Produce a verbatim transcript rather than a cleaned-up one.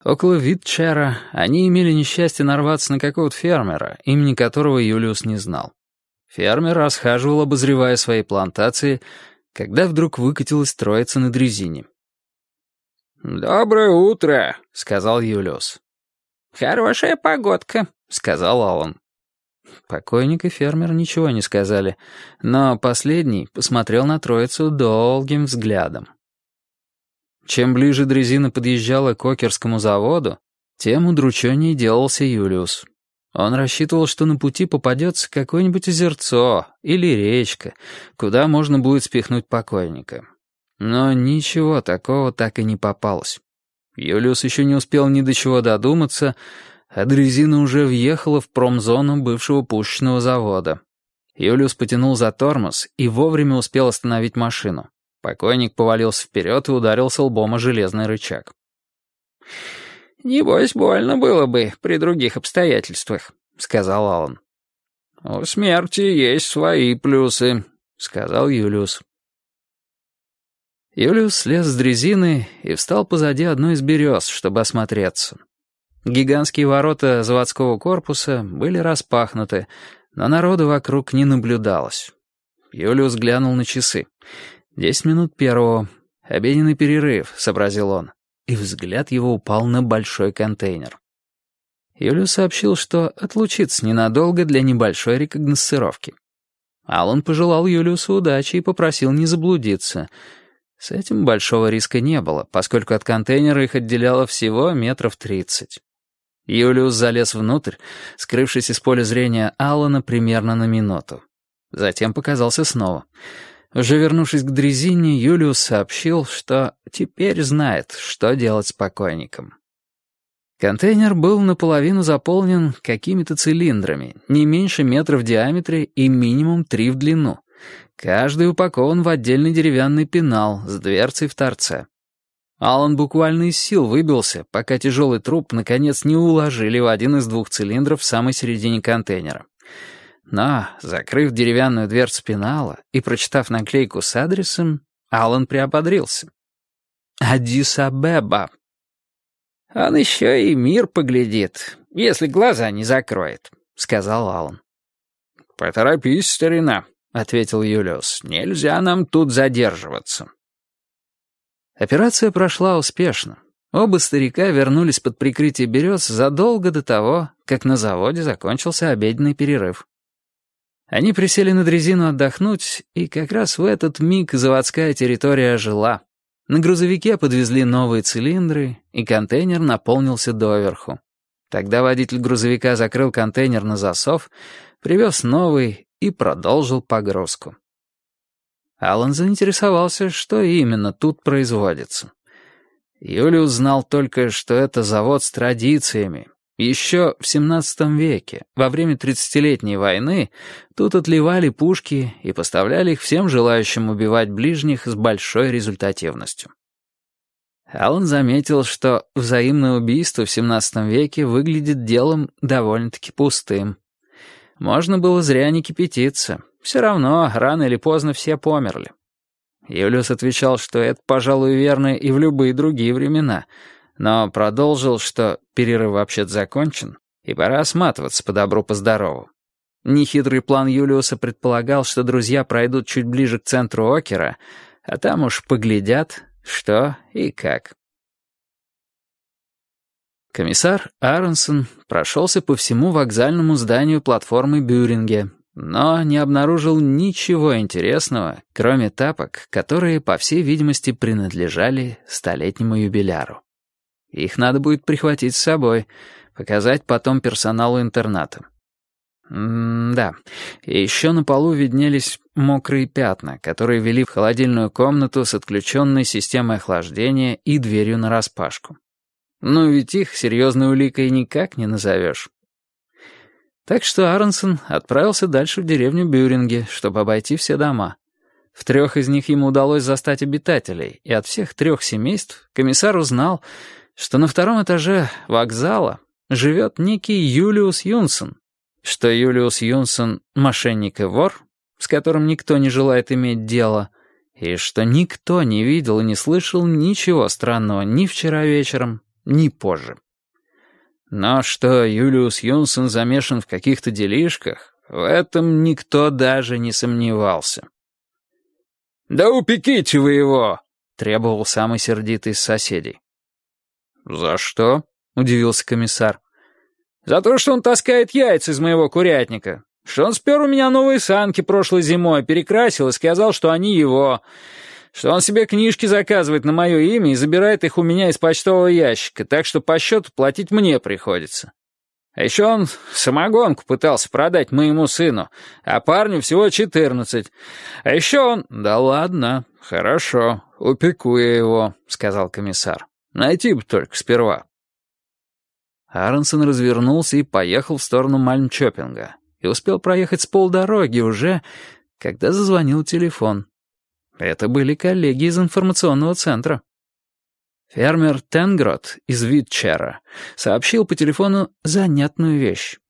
Около Витчера они имели несчастье нарваться на какого-то фермера, имени которого Юлиус не знал. Фермер расхаживал, обозревая свои плантации, когда вдруг выкатилась троица на дрезине. «Доброе утро», — сказал Юлиус. «Хорошая погодка», — сказал Аллан. Покойник и фермер ничего не сказали, но последний посмотрел на троицу долгим взглядом. Чем ближе дрезина подъезжала к Окерскому заводу, тем удрученнее делался Юлиус. Он рассчитывал, что на пути попадется какое-нибудь озерцо или речка, куда можно будет спихнуть покойника. Но ничего такого так и не попалось. Юлиус еще не успел ни до чего додуматься, а дрезина уже въехала в промзону бывшего пушечного завода. Юлиус потянул за тормоз и вовремя успел остановить машину. Покойник повалился вперед и ударился лбом о железный рычаг. «Небось, больно было бы при других обстоятельствах», — сказал Аллан. «У смерти есть свои плюсы», — сказал Юлиус. Юлиус слез с дрезины и встал позади одной из берез, чтобы осмотреться. Гигантские ворота заводского корпуса были распахнуты, но народу вокруг не наблюдалось. Юлиус глянул на часы. «Десять минут первого. Обеденный перерыв», — сообразил он. И взгляд его упал на большой контейнер. Юлиус сообщил, что отлучится ненадолго для небольшой рекогносцировки. Аллан пожелал Юлиусу удачи и попросил не заблудиться. С этим большого риска не было, поскольку от контейнера их отделяло всего метров тридцать. Юлиус залез внутрь, скрывшись из поля зрения Аллана примерно на минуту. Затем показался снова. Уже вернувшись к дрезине, Юлиус сообщил, что теперь знает, что делать с покойником. Контейнер был наполовину заполнен какими-то цилиндрами, не меньше метра в диаметре и минимум три в длину. Каждый упакован в отдельный деревянный пенал с дверцей в торце. Аллан буквально из сил выбился, пока тяжелый труп наконец не уложили в один из двух цилиндров в самой середине контейнера. Но, закрыв деревянную дверцу пенала и прочитав наклейку с адресом, Аллан приободрился. «Аддис-Абеба». «Он еще и мир поглядит, если глаза не закроет», — сказал Аллан. «Поторопись, старина», — ответил Юлиус. «Нельзя нам тут задерживаться». Операция прошла успешно. Оба старика вернулись под прикрытие берез задолго до того, как на заводе закончился обеденный перерыв. Они присели на дрезину отдохнуть, и как раз в этот миг заводская территория ожила. На грузовике подвезли новые цилиндры, и контейнер наполнился доверху. Тогда водитель грузовика закрыл контейнер на засов, привез новый и продолжил погрузку. Аллан заинтересовался, что именно тут производится. Юлиус знал только, что это завод с традициями. Еще в семнадцатом веке, во время тридцатилетней войны, тут отливали пушки и поставляли их всем желающим убивать ближних с большой результативностью. Аллан заметил, что взаимное убийство в семнадцатом веке выглядит делом довольно-таки пустым. Можно было зря не кипятиться. Все равно, рано или поздно все померли. Юлиус отвечал, что это, пожалуй, верно и в любые другие времена, но продолжил, что перерыв вообще-то закончен, и пора сматываться по добру, по здорову. Нехитрый план Юлиуса предполагал, что друзья пройдут чуть ближе к центру Окера, а там уж поглядят, что и как. Комиссар Аронсон прошелся по всему вокзальному зданию платформы Бюринге, но не обнаружил ничего интересного, кроме тапок, которые, по всей видимости, принадлежали столетнему юбиляру. Их надо будет прихватить с собой, показать потом персоналу интерната. М-да, и еще на полу виднелись мокрые пятна, которые вели в холодильную комнату с отключенной системой охлаждения и дверью нараспашку. Ну ведь их серьезной уликой никак не назовешь. Так что Аронсон отправился дальше в деревню Бюринге, чтобы обойти все дома. В трех из них ему удалось застать обитателей, и от всех трех семейств комиссар узнал, что на втором этаже вокзала живет некий Юлиус Юнсон, что Юлиус Юнсон — мошенник и вор, с которым никто не желает иметь дело, и что никто не видел и не слышал ничего странного ни вчера вечером, ни позже. Но что Юлиус Юнсен замешан в каких-то делишках, в этом никто даже не сомневался. «Да упеките вы его!» — требовал самый сердитый из соседей. «За что?» — удивился комиссар. «За то, что он таскает яйца из моего курятника. Что он спер у меня новые санки прошлой зимой, перекрасил и сказал, что они его. Что он себе книжки заказывает на мое имя и забирает их у меня из почтового ящика, так что по счету платить мне приходится. А еще он самогонку пытался продать моему сыну, а парню всего четырнадцать. А еще он...» «Да ладно, хорошо, упеку я его», — сказал комиссар. «Найти бы только сперва». Аронсон развернулся и поехал в сторону Мальмчопинга. И успел проехать с полдороги уже, когда зазвонил телефон. Это были коллеги из информационного центра. Фермер Тенгрот из Витчера сообщил по телефону занятную вещь.